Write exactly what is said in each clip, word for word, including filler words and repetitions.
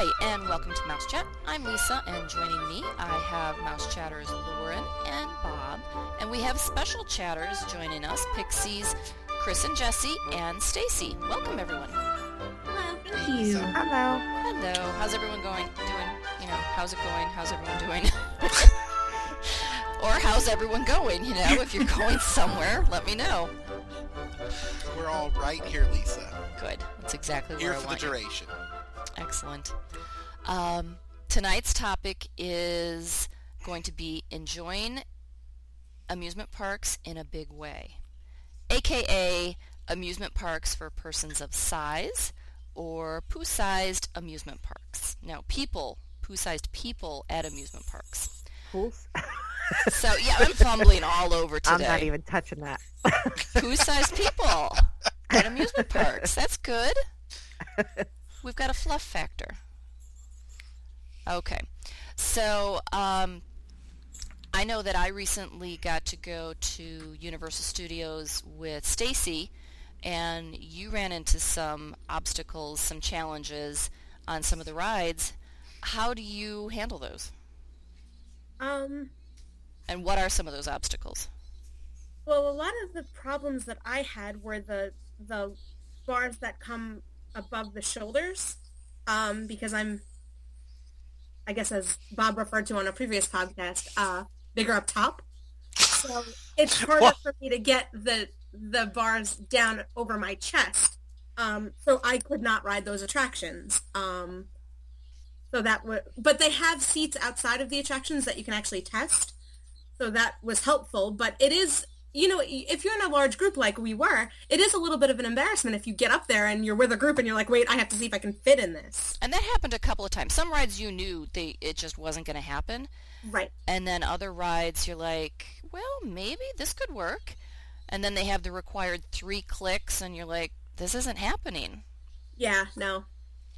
Hi, and welcome to Mouse Chat. I'm Lisa, and joining me, I have Mouse Chatters Lauren and Bob, and we have special chatters joining us, Pixies, Chris and Jesse, and Stacy. Welcome, everyone. Hello. Thank you. Hello. Hello. How's everyone going? Doing? You know, how's it going? How's everyone doing? Or how's everyone going? You know, if you're going somewhere, let me know. We're all right here, Lisa. Good. That's exactly Here where I for the want you. duration. Excellent. Um, tonight's topic is going to be enjoying amusement parks in a big way, aka amusement parks for persons of size or poo-sized amusement parks. Now, people, poo-sized people at amusement parks. Pools? So, yeah, I'm fumbling all over today. I'm not even touching that. Poo-sized people at amusement parks. That's good. We've got a fluff factor. Okay. So, um, I know that I recently got to go to Universal Studios with Stacy, and you ran into some obstacles, some challenges on some of the rides. How do you handle those? Um, And what are some of those obstacles? well, a lot of the problems that I had were the the bars that come above the shoulders, um, because I'm, I guess as Bob referred to on a previous podcast, uh, bigger up top. So it's harder What? for me to get the the bars down over my chest. Um, so I could not ride those attractions. Um, so that would, but they have seats outside of the attractions that you can actually test. So that was helpful, but it is, you know, if you're in a large group like we were, it is a little bit of an embarrassment if you get up there and you're with a group and you're like, wait, I have to see if I can fit in this. And that happened a couple of times. Some rides you knew they it just wasn't going to happen. Right. And then other rides you're like, well, maybe this could work. And then they have the required three clicks and you're like, this isn't happening. Yeah, no.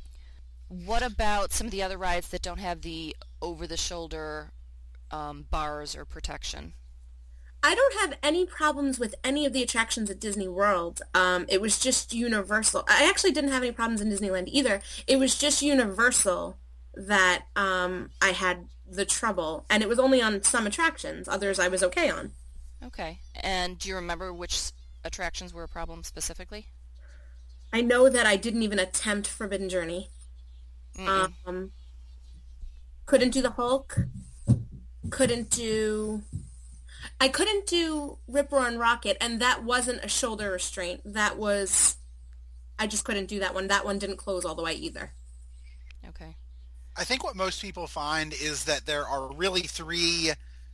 What about some of the other rides that don't have the over-the-shoulder um, bars or protection? I don't have any problems with any of the attractions at Disney World. Um, it was just Universal. I actually didn't have any problems in Disneyland either. It was just Universal that um, I had the trouble. And it was only on some attractions. Others I was okay on. Okay. And do you remember which attractions were a problem specifically? I know that I didn't even attempt Forbidden Journey. Mm-mm. Um, couldn't do the Hulk. Couldn't do... I couldn't do Rip Roarin' Rocket, and that wasn't a shoulder restraint. That was... I just couldn't do that one. That one didn't close all the way either. Okay. I think what most people find is that there are really three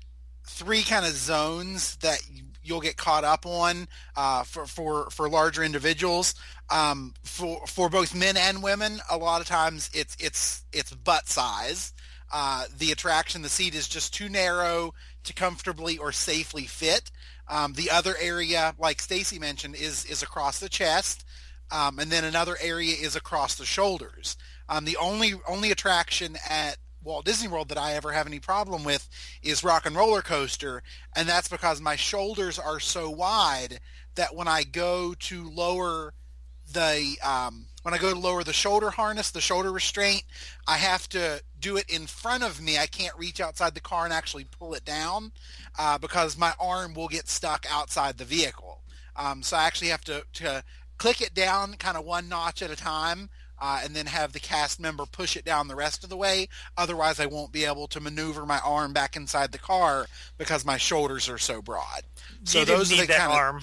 three kind of zones that you'll get caught up on uh, for, for, for larger individuals. Um, for for both men and women, a lot of times it's it's it's butt size. Uh, the attraction, the seat is just too narrow to comfortably or safely fit. Um, the other area, like Stacy mentioned, is is across the chest, um, and then another area is across the shoulders. Um, the only only attraction at Walt Disney World that I ever have any problem with is Rock and Roller Coaster, and that's because my shoulders are so wide that when I go to lower the um, when I go to lower the shoulder harness, the shoulder restraint, I have to do it in front of me. I can't reach outside the car and actually pull it down uh, because my arm will get stuck outside the vehicle. Um, so I actually have to, to click it down kind of one notch at a time uh, and then have the cast member push it down the rest of the way. Otherwise, I won't be able to maneuver my arm back inside the car because my shoulders are so broad. So you didn't those need are the that kind of, arm.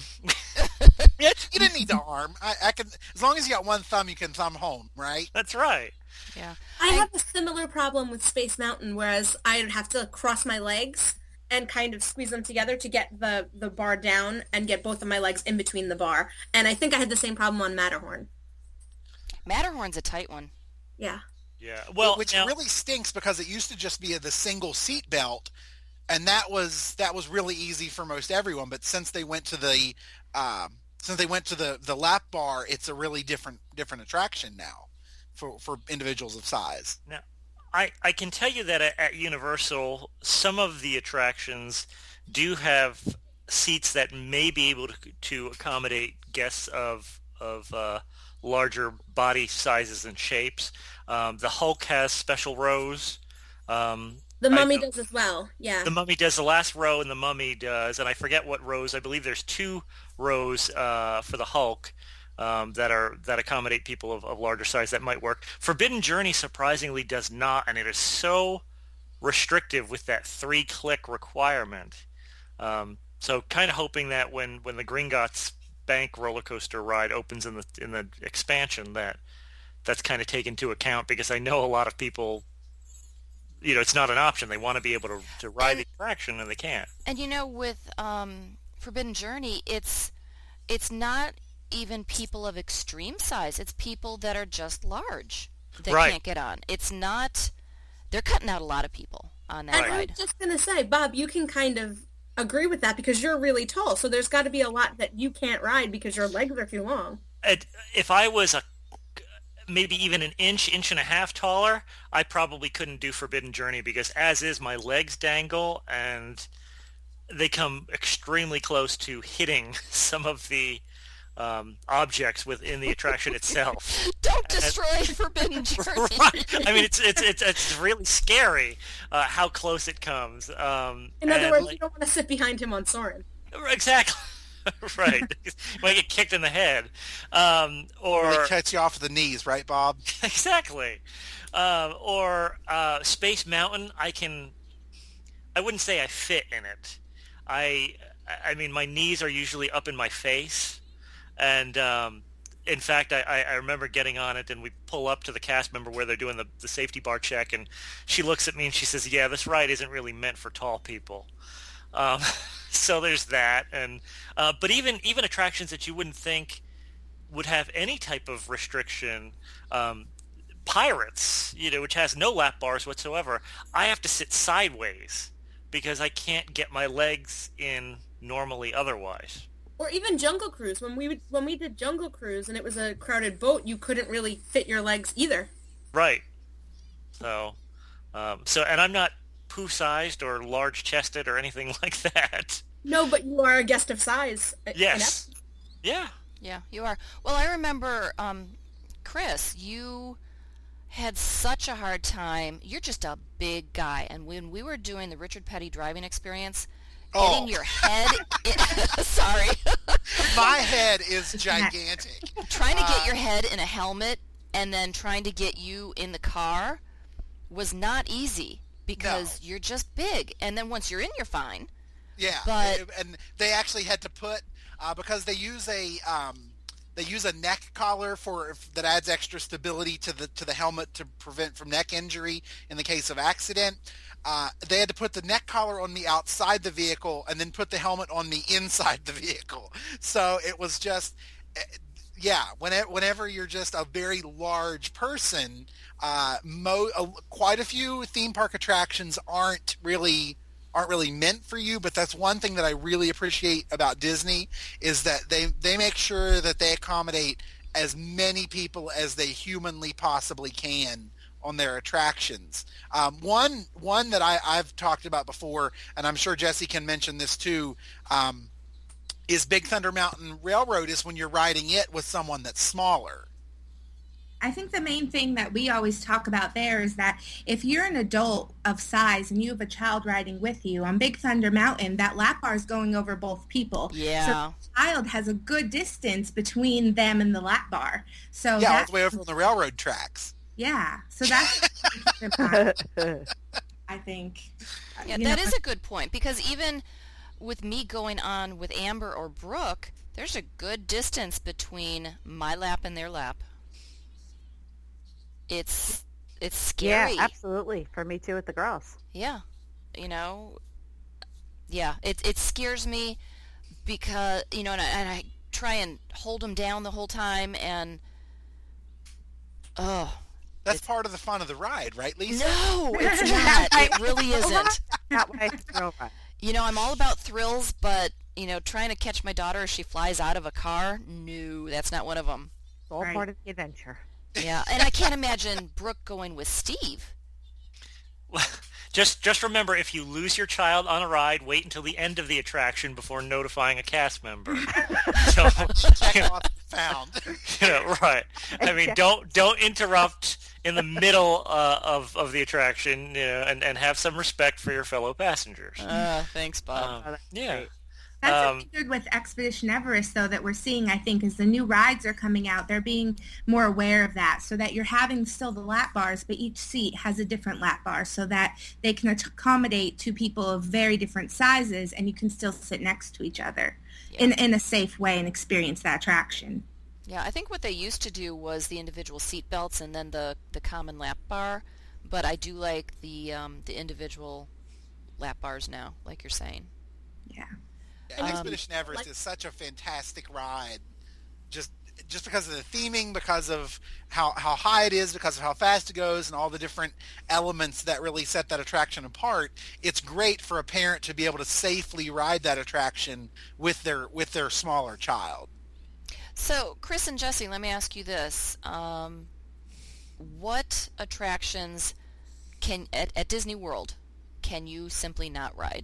Yeah, you didn't need the arm. I, I can, as long as you got one thumb, you can thumb home, right? That's right. Yeah. I have a similar problem with Space Mountain, whereas I'd have to cross my legs and kind of squeeze them together to get the, the bar down and get both of my legs in between the bar. And I think I had the same problem on Matterhorn. Matterhorn's a tight one. Yeah. Yeah. Well, Which now, really stinks because it used to just be the single seat belt, and that was that was really easy for most everyone. But since they went to the um, since they went to the, the lap bar, it's a really different different attraction now for, for individuals of size. now I, I can tell you that at, at Universal, some of the attractions do have seats that may be able to, to accommodate guests of of uh, larger body sizes and shapes. Um, the Hulk has special rows. Um, The Mummy I, does as well, yeah. The Mummy does the last row, and the Mummy does, and I forget what rows. I believe there's two rows uh, for the Hulk um, that are that accommodate people of, of larger size. That might work. Forbidden Journey surprisingly does not, and it is so restrictive with that three-click requirement. Um, so kind of hoping that when, when the Gringotts Bank roller coaster ride opens in the in the expansion, that that's kind of taken into account, because I know a lot of people, you know, it's not an option. They want to be able to, to ride and, the attraction, and they can't. And you know, with um, Forbidden Journey, it's it's not even people of extreme size. It's people that are just large that right. can't get on. It's not. They're cutting out a lot of people on that and ride. I was just gonna say, Bob, you can kind of agree with that because you're really tall. So there's got to be a lot that you can't ride because your legs are too long. If I was a maybe even an inch, inch and a half taller, I probably couldn't do Forbidden Journey, because as is, my legs dangle and they come extremely close to hitting some of the um, objects within the attraction itself. Don't destroy and, Forbidden Journey. Right. I mean, it's it's it's it's really scary uh, how close it comes. Um, In other and, words, like, you don't want to sit behind him on Soarin'. Exactly. Right. You might get kicked in the head. Um, or it cuts you off at the knees, right, Bob? Exactly. Um, or uh, Space Mountain, I can, I wouldn't say I fit in it. I, I mean, my knees are usually up in my face. And um, in fact, I, I remember getting on it, and we pull up to the cast member where they're doing the, the safety bar check, and she looks at me and she says, yeah, this ride isn't really meant for tall people. Um, so there's that, and uh, but even even attractions that you wouldn't think would have any type of restriction, um, Pirates, you know, which has no lap bars whatsoever, I have to sit sideways because I can't get my legs in normally otherwise. Or even Jungle Cruise. When we would, when we did Jungle Cruise and it was a crowded boat, you couldn't really fit your legs either. Right. So, um, so, and I'm not poo-sized or large-chested or anything like that. No, but you are a guest of size. Yes. Yeah. Yeah, you are. Well, I remember, um, Chris, you had such a hard time. You're just a big guy, and when we were doing the Richard Petty driving experience, oh. getting your head in, sorry. My head is gigantic. Trying to get uh, your head in a helmet and then trying to get you in the car was not easy. Because no. you're just big, and then once you're in, you're fine. Yeah, but and they actually had to put uh, because they use a um, they use a neck collar for that adds extra stability to the to the helmet to prevent from neck injury in the case of accident. Uh, they had to put the neck collar on the outside the vehicle and then put the helmet on the inside the vehicle. So it was just. Yeah, whenever, whenever you're just a very large person, uh, mo- uh, quite a few theme park attractions aren't really aren't really meant for you. But that's one thing that I really appreciate about Disney is that they they make sure that they accommodate as many people as they humanly possibly can on their attractions. Um, one one that I, I've talked about before, and I'm sure Jesse can mention this too. Um, is Big Thunder Mountain Railroad is when you're riding it with someone that's smaller. I think the main thing that we always talk about there is that if you're an adult of size and you have a child riding with you, on Big Thunder Mountain, that lap bar is going over both people. Yeah. So the child has a good distance between them and the lap bar. So yeah, all the way over on the railroad tracks. Yeah. So that's I think. Yeah, that know. is a good point, because even with me going on with Amber or Brooke, there's a good distance between my lap and their lap. It's it's scary. Yeah, absolutely. For me too with the girls. Yeah. You know, yeah, it it scares me because, you know, and I, and I try and hold them down the whole time, and oh. That's part of the fun of the ride, right, Lisa? No, it's not. It really isn't. That way, no. You know, I'm all about thrills, but, you know, trying to catch my daughter as she flies out of a car, no, that's not one of them. It's all right. Part of the adventure. Yeah, and I can't imagine Brooke going with Steve. Well, just just remember, if you lose your child on a ride, wait until the end of the attraction before notifying a cast member. So, you know, found. Yeah, right. I mean, don't don't interrupt in the middle uh, of of the attraction, you know, and, and have some respect for your fellow passengers. Uh, thanks, Bob. Um, yeah. great. That's Um, something good with Expedition Everest, though, that we're seeing, I think, is the new rides are coming out. They're being more aware of that, so that you're having still the lap bars, but each seat has a different lap bar, so that they can accommodate two people of very different sizes, and you can still sit next to each other Yeah. in in a safe way and experience that attraction. Yeah, I think what they used to do was the individual seat belts and then the, the common lap bar, but I do like the um, the individual lap bars now, like you're saying. Yeah. And Um, Expedition Everest like- is such a fantastic ride, just just because of the theming, because of how, how high it is, because of how fast it goes, and all the different elements that really set that attraction apart. It's great for a parent to be able to safely ride that attraction with their with their smaller child. So, Chris and Jesse, let me ask you this. Um, what attractions can at, at Disney World can you simply not ride?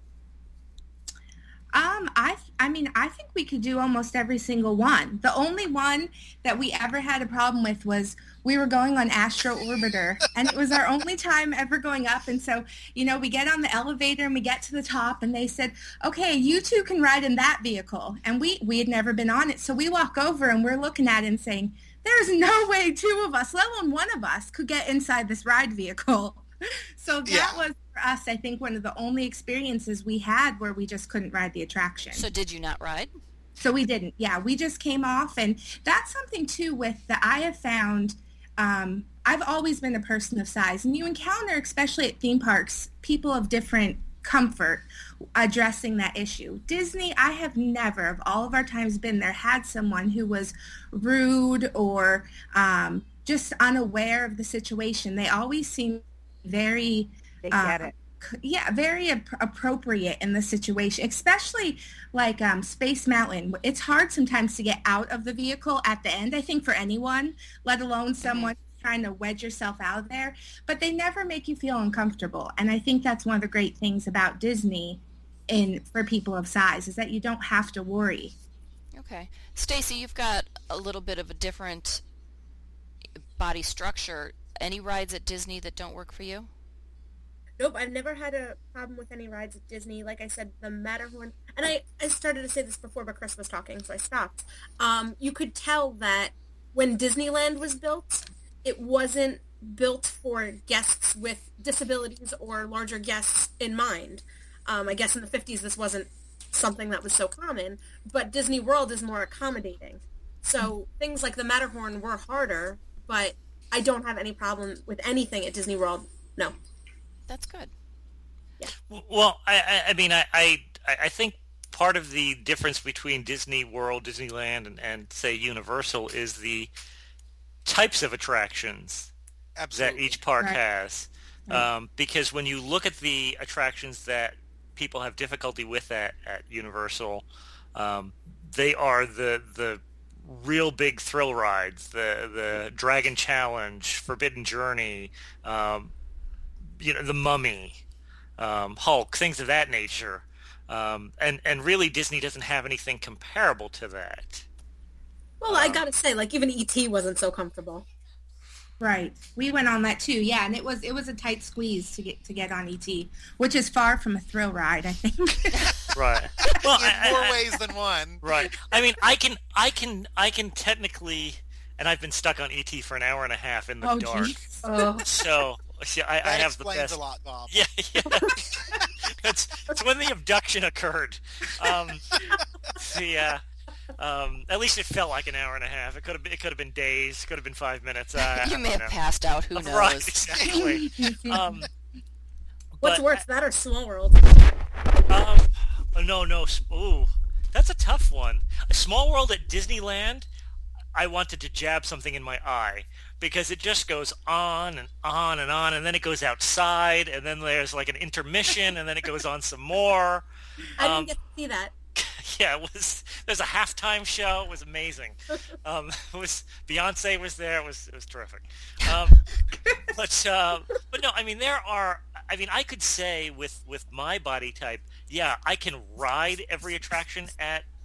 Um, I, I mean, I think we could do almost every single one. The only one that we ever had a problem with was we were going on Astro Orbiter, and it was our only time ever going up. And so, you know, we get on the elevator and we get to the top, and they said, "Okay, you two can ride in that vehicle." And we we had never been on it, so we walk over and we're looking at it and saying, "There's no way two of us, let alone one of us, could get inside this ride vehicle." So that Yeah. was, for us, I think, one of the only experiences we had where we just couldn't ride the attraction. So did you not ride? So we didn't. Yeah, we just came off. And that's something, too, with that I have found. Um, I've always been a person of size. And you encounter, especially at theme parks, people of different comfort addressing that issue. Disney, I have never, of all of our times been there, had someone who was rude or um, just unaware of the situation. They always seem very... They uh, get it. yeah, very ap- appropriate in the situation, especially like um, Space Mountain. It's hard sometimes to get out of the vehicle at the end, I think, for anyone, let alone someone trying to wedge yourself out of there. But they never make you feel uncomfortable. And I think that's one of the great things about Disney in for people of size is that you don't have to worry. Okay. Stacy, you've got a little bit of a different body structure. Any rides at Disney that don't work for you? Nope, I've never had a problem with any rides at Disney. Like I said, the Matterhorn, and I, I started to say this before, but Chris was talking, so I stopped. Um, you could tell that when Disneyland was built, it wasn't built for guests with disabilities or larger guests in mind. Um, I guess in the fifties this wasn't something that was so common, but Disney World is more accommodating. So things like the Matterhorn were harder, but I don't have any problem with anything at Disney World. No. That's good. Well, I, I, I mean, I, I, I think part of the difference between Disney World, Disneyland, and, and say Universal is the types of attractions Absolutely. that each park Right. has. Um, because when you look at the attractions that people have difficulty with at, at Universal, um, they are the the real big thrill rides, the the Dragon Challenge, Forbidden Journey, um, you know, the Mummy, um, Hulk, things of that nature. Um, and, and really Disney doesn't have anything comparable to that. Well, I gotta say, like, even E T wasn't so comfortable. Right. We went on that too. Yeah, and it was it was a tight squeeze to get to get on E T, which is far from a thrill ride, I think. Right. Well, In I- more I- I- ways than one. Right. I mean, I can, I can, I can technically, and I've been stuck on E T for an hour and a half in the Oh, dark. geez. Oh, So, see, I, I That have the explains best. a lot, Bob. Yeah, yeah. That's it's when the abduction occurred. Um, the uh, um, at least it felt like an hour and a half. It could have been, it could have been days. Could have been five minutes. Uh, You may I have don't know. passed out. Who knows? Right. Exactly. um, what's but worse, that or Small World? Um, oh, no, no. s- Ooh, that's a tough one. A Small World at Disneyland, I wanted to jab something in my eye because it just goes on and on and on, and then it goes outside, and then there's like an intermission, and then it goes on some more. I didn't Um, get to see that. Yeah, it was. There's a halftime show. It was amazing. Um, it was Beyonce was there. It was it was terrific. Um, but uh, but no, I mean there are. I mean I could say with with my body type, yeah, I can ride every attraction at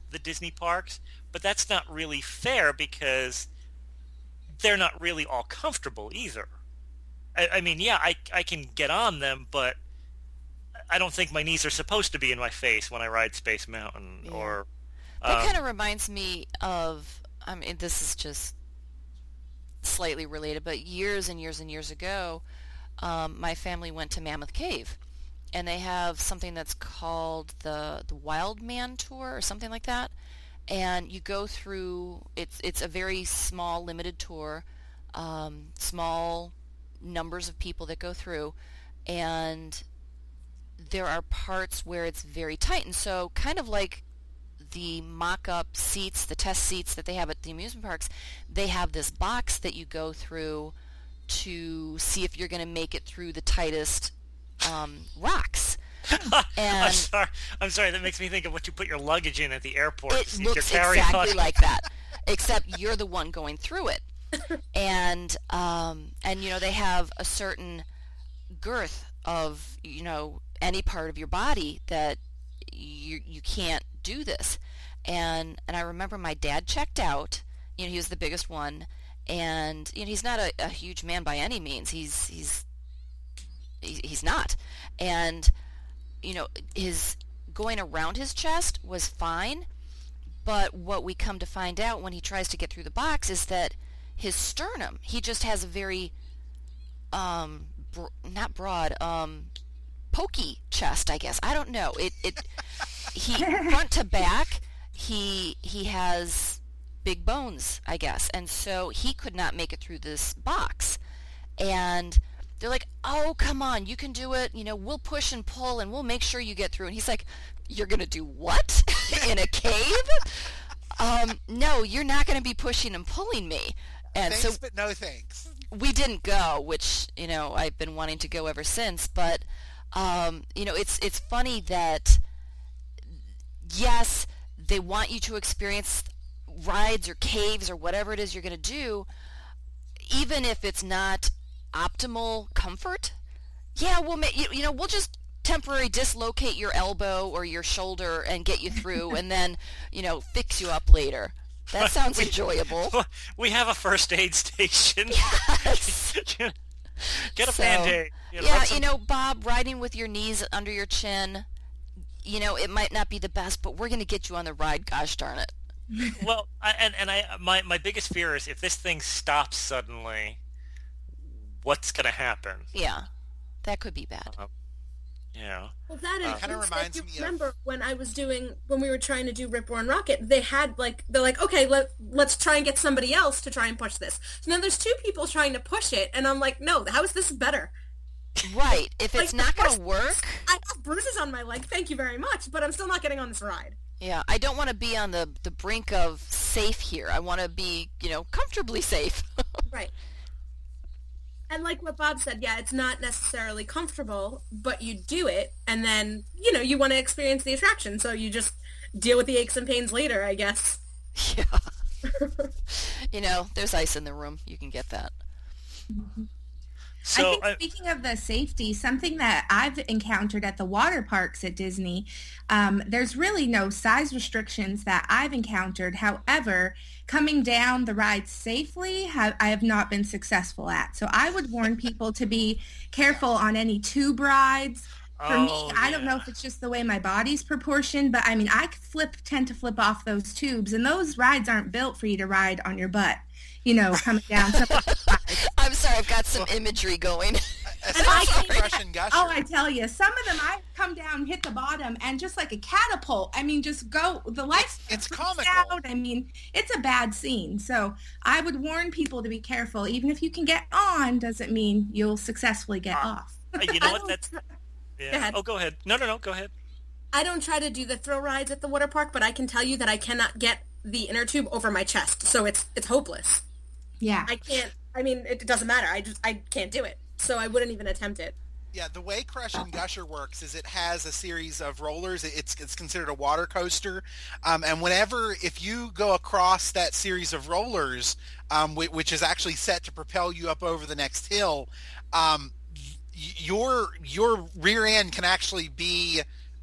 the Disney parks, but that's not really fair because they're not really all comfortable either. I, I mean, yeah, I, I can get on them, but I don't think my knees are supposed to be in my face when I ride Space Mountain. Yeah. Or That um, kind of reminds me of, I mean, this is just slightly related, but years and years and years ago, um, my family went to Mammoth Cave, and they have something that's called the the Wild Man Tour or something like that. And you go through, it's it's a very small, limited tour, um, small numbers of people that go through, and there are parts where it's very tight. And so kind of like the mock-up seats, the test seats that they have at the amusement parks, they have this box that you go through to see if you're going to make it through the tightest um, rocks. I'm And sorry. I'm sorry. That makes me think of what you put your luggage in at the airport. to it see if looks you're carrying exactly on. like that, except you're the one going through it. And um, and you know, they have a certain girth of, you know, any part of your body that you you can't do this. And and I remember my dad checked out. You know, he was the biggest one, and you know, he's not a, a huge man by any means. He's he's he- he's not. And you know, his going around his chest was fine, but what we come to find out when he tries to get through the box is that his sternum, he just has a very um br- not broad, um pokey chest, I guess. I don't know. It it he front to back, he he has big bones, I guess. And so he could not make it through this box. And they're like, "Oh, come on, you can do it. You know, we'll push and pull and we'll make sure you get through." And he's like, "You're going to do what? In a cave? Um, no, you're not going to be pushing and pulling me." And Thanks, so but no thanks. we didn't go, which, you know, I've been wanting to go ever since. But, um, you know, it's it's funny that, yes, they want you to experience rides or caves or whatever it is you're going to do, even if it's not optimal comfort. Yeah, we'll make you, you know, we'll just temporarily dislocate your elbow or your shoulder and get you through, and then, you know, fix you up later. That sounds We- enjoyable. We have a first aid station. Yes. Get a So, Band-Aid. You know, Yeah, rub some- you know, Bob, riding with your knees under your chin, you know, it might not be the best, but we're going to get you on the ride, gosh darn it. Well, I, and and I my my biggest fear is if this thing stops suddenly, what's going to happen? Yeah, that could be bad. You know. Well, that and Uh, Kinda if reminds you me of- remember when I was doing when we were trying to do Rip Roaring Rocket, they had like they're like, okay, let let's try and get somebody else to try and push this. So now there's two people trying to push it, and I'm like, no, how is this better? Right. If it's Like, not going of to course, work, I have bruises on my leg. Thank you very much, but I'm still not getting on this ride. yeah, I don't want to be on the, the brink of safe here. I want to be, you know, comfortably safe. Right. And like what Bob said, yeah, it's not necessarily comfortable, but you do it, and then, you know, you want to experience the attraction, so you just deal with the aches and pains later, I guess. Yeah. You know, there's ice in the room. You can get that. So I think I- speaking of the safety, something that I've encountered at the water parks at Disney, um, there's really no size restrictions that I've encountered. However, coming down the ride safely, have, I have not been successful at. So I would warn people to be careful on any tube rides. For Oh, me, I don't know yeah. if it's just the way my body's proportioned, but I mean, I flip tend to flip off those tubes, and those rides aren't built for you to ride on your butt. You know, coming down some of those rides. I'm sorry, I've got some imagery going. Especially Crush and Gusher. Oh, I tell you, some of them I come down, hit the bottom, and just like a catapult. I mean, just go. The lights. It's freaks comical. Out. I mean, it's a bad scene. So I would warn people to be careful. Even if you can get on, doesn't mean you'll successfully get off. you know I what? don't That's tr- yeah. Go ahead. Oh, go ahead. No, no, no. Go ahead. I don't try to do the thrill rides at the water park, but I can tell you that I cannot get the inner tube over my chest, so it's it's hopeless. Yeah. I can't. I mean, it doesn't matter. I just I can't do it, so I wouldn't even attempt it. Yeah, the way Crush and Gusher works is it has a series of rollers. It's it's considered a water coaster, um, and whenever if you go across that series of rollers, um, which, which is actually set to propel you up over the next hill, um, y- your your rear end can actually be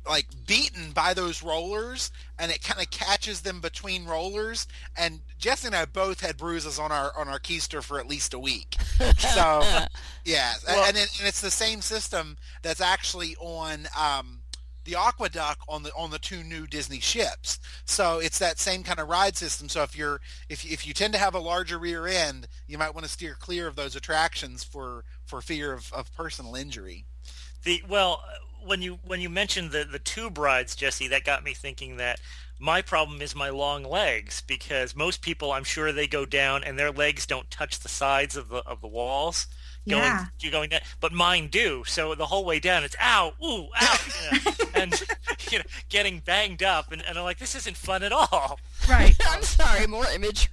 like beaten by those rollers, and it kind of catches them between rollers. And Jesse and I both had bruises on our on our keister for at least a week. So yeah, Well- and, it, and it's the same system that's actually on um, the Aqueduct on the on the two new Disney ships. So it's that same kind of ride system. So if you're if if you tend to have a larger rear end, you might want to steer clear of those attractions for for fear of, of personal injury. The well, when you when you mentioned the the tube rides, Jesse, that got me thinking that my problem is my long legs, because most people, I'm sure, they go down and their legs don't touch the sides of the of the walls. Going, Yeah. you're going down, but mine do. So the whole way down, it's ow, ooh, ow, you know, and you know, getting banged up, and, and I'm like, this isn't fun at all. Right. I'm sorry, more imagery.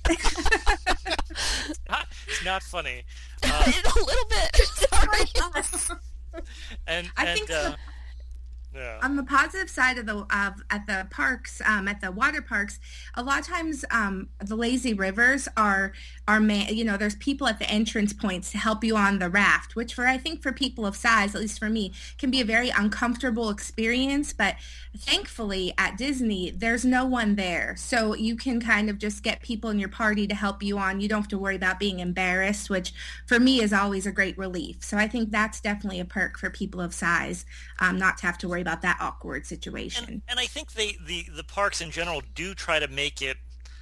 It's not, it's not funny. Uh, A little bit. Sorry. Us. and I and think uh, so. yeah. On the positive side of the of at the parks, um, at the water parks, a lot of times um, the lazy rivers are are ma- you know there's people at the entrance points to help you on the raft, which for I think for people of size, at least for me, can be a very uncomfortable experience. But thankfully at Disney, there's no one there, so you can kind of just get people in your party to help you on. You don't have to worry about being embarrassed, which for me is always a great relief. So I think that's definitely a perk for people of size, um, not to have to worry about that awkward situation. And, and I think they, the, the parks in general do try to make it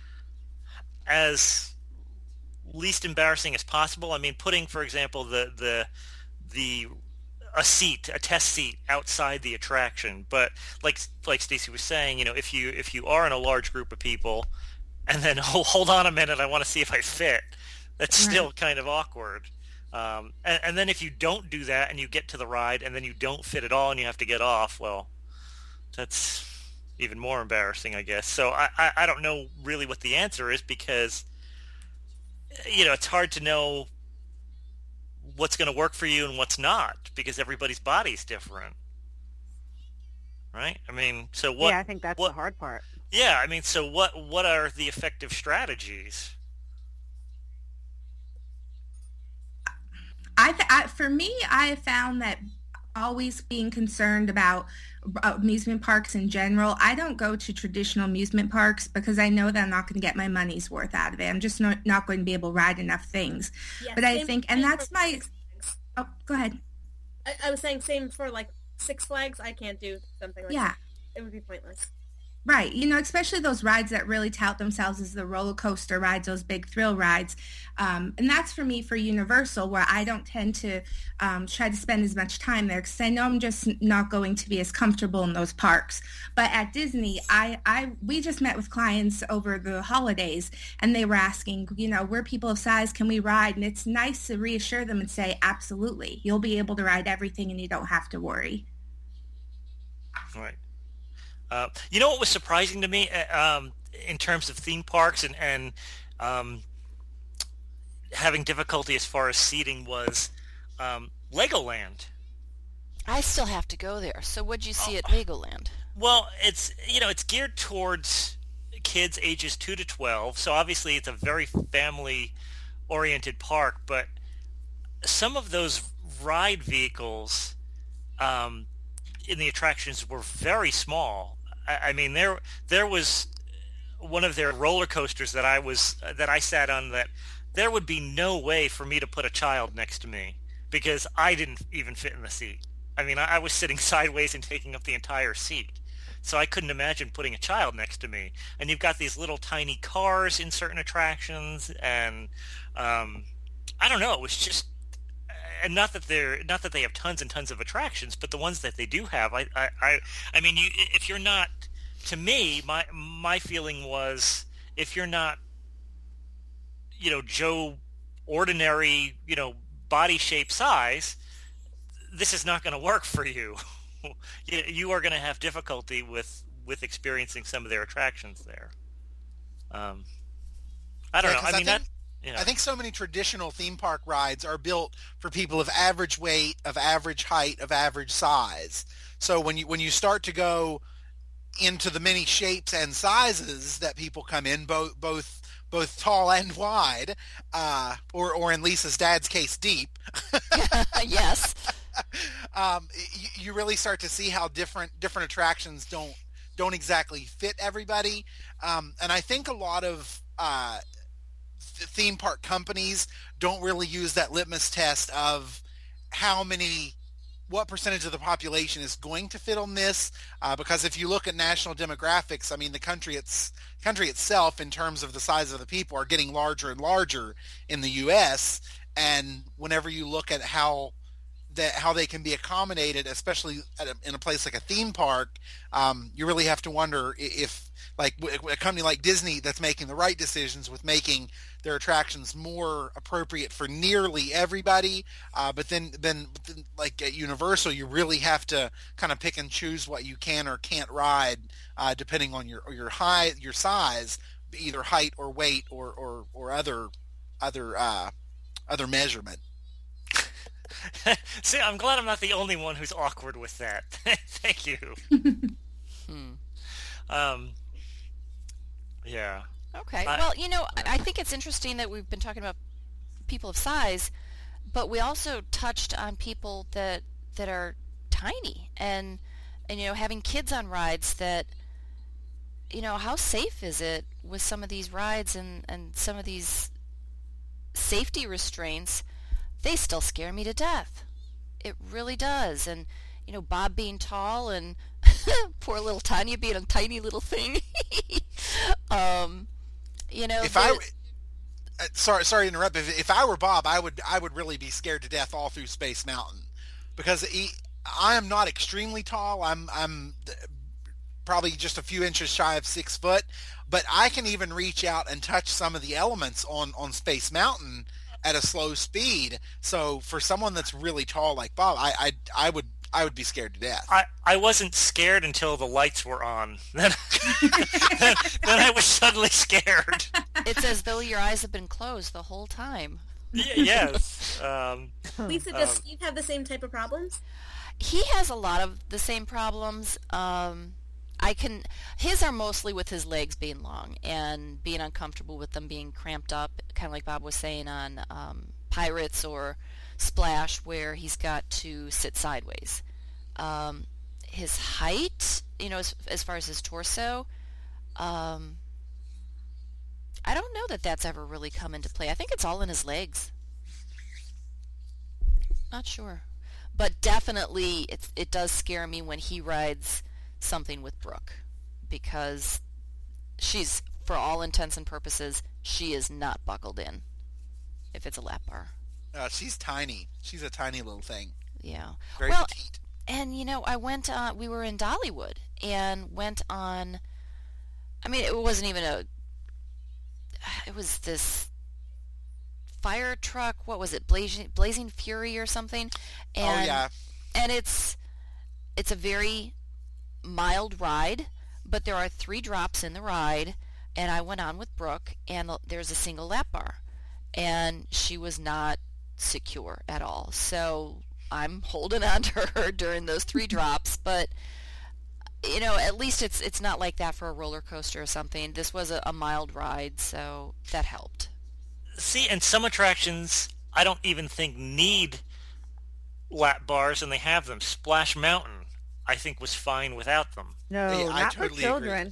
as least embarrassing as possible. I mean, putting, for example, the the the a seat, a test seat outside the attraction. But like like Stacy was saying, you know, if you if you are in a large group of people, and then hold, hold on a minute, I want to see if I fit. That's Right. still kind of awkward. Um, and, and then if you don't do that and you get to the ride and then you don't fit at all and you have to get off, well, that's even more embarrassing, I guess. So I, I, I don't know really what the answer is, because, you know, it's hard to know what's going to work for you and what's not, because everybody's body's different. Right? I mean, so what? yeah, I think that's what, the hard part. Yeah, I mean, so what, what are the effective strategies? I, th- I for me, I have found that always being concerned about uh, amusement parks in general. I don't go to traditional amusement parks because I know that I'm not going to get my money's worth out of it. I'm just not, not going to be able to ride enough things. Yeah, But I same- think, and same that's for my. Six Flags. Oh, go ahead. I, I was saying same for like Six Flags. I can't do something like Yeah. that. It would be pointless. Right. You know, especially those rides that really tout themselves as the roller coaster rides, those big thrill rides. Um, and that's for me for Universal, where I don't tend to um, try to spend as much time there because I know I'm just not going to be as comfortable in those parks. But at Disney, I, I we just met with clients over the holidays, and they were asking, you know, we're people of size, can we ride? And it's nice to reassure them and say, absolutely, you'll be able to ride everything and you don't have to worry. Right. Uh, you know what was surprising to me uh, um, in terms of theme parks and, and um, having difficulty as far as seating was um, Legoland. I still have to go there. So what'd you see at Legoland? Well, it's you know it's geared towards kids ages two to twelve, so obviously it's a very family-oriented park. But some of those ride vehicles um, in the attractions were very small. I, I mean, there there was one of their roller coasters that I was uh, that I sat on that there would be no way for me to put a child next to me because I didn't even fit in the seat. I mean, I, I was sitting sideways and taking up the entire seat. So I couldn't imagine putting a child next to me. And you've got these little tiny cars in certain attractions, and um, I don't know. It was just, and not that they're not that they have tons and tons of attractions, but the ones that they do have, I, I, I, I mean, you, if you're not, to me, my my feeling was, if you're not, you know, Joe, ordinary, you know, body shape size, this is not going to work for you. you. You are going to have difficulty with, with experiencing some of their attractions there. Um, I don't Yeah, know. 'cause I I mean, think- that. Yeah. I think so many traditional theme park rides are built for people of average weight, of average height, of average size. So when you when you start to go into the many shapes and sizes that people come in, both both both tall and wide, uh, or or in Lisa's dad's case, deep. Yes. um, you, you really start to see how different different attractions don't don't exactly fit everybody. Um, and I think a lot of uh, theme park companies don't really use that litmus test of how many, what percentage of the population is going to fit on this. Uh, because if you look at national demographics, I mean, the country it's country itself, in terms of the size of the people, are getting larger and larger in the U S. And whenever you look at how that how they can be accommodated, especially at a, in a place like a theme park, um, you really have to wonder if, like, a company like Disney that's making the right decisions with making their attractions more appropriate for nearly everybody. Uh, but then, then, then, like at Universal, you really have to kind of pick and choose what you can or can't ride, uh, depending on your your height, your size, either height or weight or or, or other other uh, other measurement. See, I'm glad I'm not the only one who's awkward with that. Thank you. Hmm. Um. Yeah. Okay. I- well, you know, I I think it's interesting that we've been talking about people of size, but we also touched on people that that are tiny, and and you know, having kids on rides that, you know, how safe is it with some of these rides and and some of these safety restraints? They still scare me to death. It really does. And, you know, Bob being tall and poor little Tanya being a tiny little thing. um, you know, If the- I uh, sorry sorry to interrupt. If, if I were Bob, I would I would really be scared to death all through Space Mountain, because he, I am not extremely tall. I'm I'm probably just a few inches shy of six foot, but I can even reach out and touch some of the elements on on Space Mountain at a slow speed. So for someone that's really tall like Bob, I I, I would I would be scared to death. I, I wasn't scared until the lights were on. Then, then, then I was suddenly scared. it's as though your eyes have been closed the whole time. Y- yes. Um, Lisa, does Um, Steve have the same type of problems? He has a lot of the same problems. Um, I can. His are mostly with his legs being long and being uncomfortable with them being cramped up, kind of like Bob was saying on um, Pirates or Splash, where he's got to sit sideways. Um, his height, you know, as, as far as his torso, um, I don't know that that's ever really come into play. I think it's all in his legs. Not sure. But definitely it's, it does scare me when he rides something with Brooke, because she's, for all intents and purposes, she is not buckled in if it's a lap bar. Uh, she's tiny. She's a tiny little thing. Yeah. Very Well, petite. and you know, I went, uh, we were in Dollywood and went on, I mean, it wasn't even a, it was this fire truck, what was it, Blazing, Blazing Fury or something? And, Oh yeah. And it's, it's a very mild ride, but there are three drops in the ride, and I went on with Brooke, and there's a single lap bar, and she was not secure at all. So I'm holding on to her during those three drops, but you know, at least it's it's not like that for a roller coaster or something. This was a, a mild ride, so that helped. see, and some attractions I don't even think need lap bars, and they have them. Splash Mountain, I think, was fine without them. No, Yeah, I not totally for agree. children.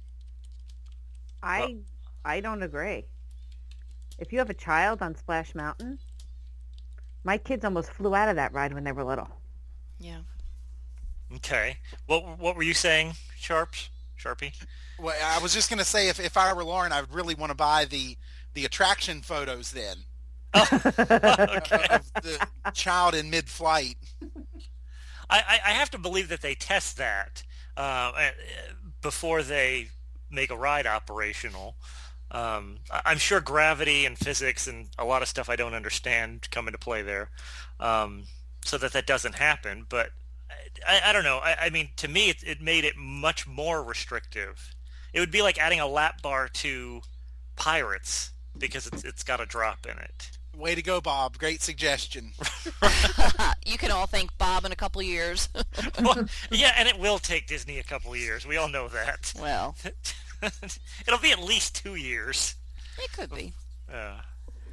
I Well- I don't agree. If you have a child on Splash Mountain, my kids almost flew out of that ride when they were little. Yeah. Okay. What what were you saying, Sharps? Sharpie? Well, I was just going to say, if, if I were Lauren, I would really want to buy the the attraction photos then Okay. of the child in mid-flight. I, I I have to believe that they test that uh, uh, before they make a ride operational. Um, I- I'm sure gravity and physics and a lot of stuff I don't understand come into play there, um, so that that doesn't happen. But I, I don't know. I, I mean, to me, it, it made it much more restrictive. It would be like adding a lap bar to Pirates because it's it's got a drop in it. Way to go, Bob. Great suggestion. You can all thank Bob in a couple of years. Well, yeah, and it will take Disney a couple of years. We all know that. Well, It'll be at least two years. it could be. Uh,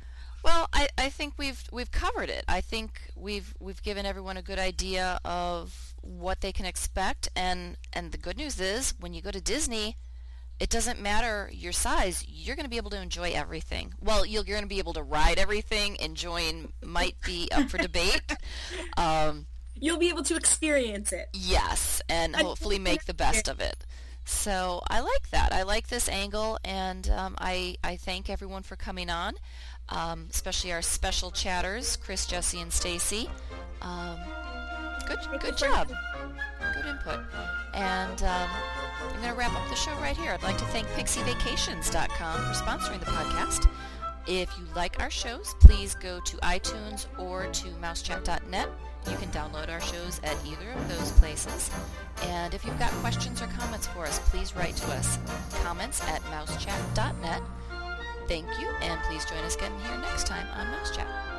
Well, I, I think we've we've covered it. I think we've we've given everyone a good idea of what they can expect, and and the good news is when you go to Disney, it doesn't matter your size. You're going to be able to enjoy everything. Well, you're going to be able to ride everything. Enjoying might be up for debate. Um, You'll be able to experience it. Yes, and hopefully make the best of it. So I like that. I like this angle, and um, I, I thank everyone for coming on, um, especially our special chatters, Chris, Jesse, and Stacy. Um, good good job. Good input. And um, I'm going to wrap up the show right here. I'd like to thank Pixie Vacations dot com for sponsoring the podcast. If you like our shows, please go to iTunes or to mousechat dot net. You can download our shows at either of those places. And if you've got questions or comments for us, please write to us. Comments at mousechat dot net. Thank you, and please join us again here next time on Mouse Chat.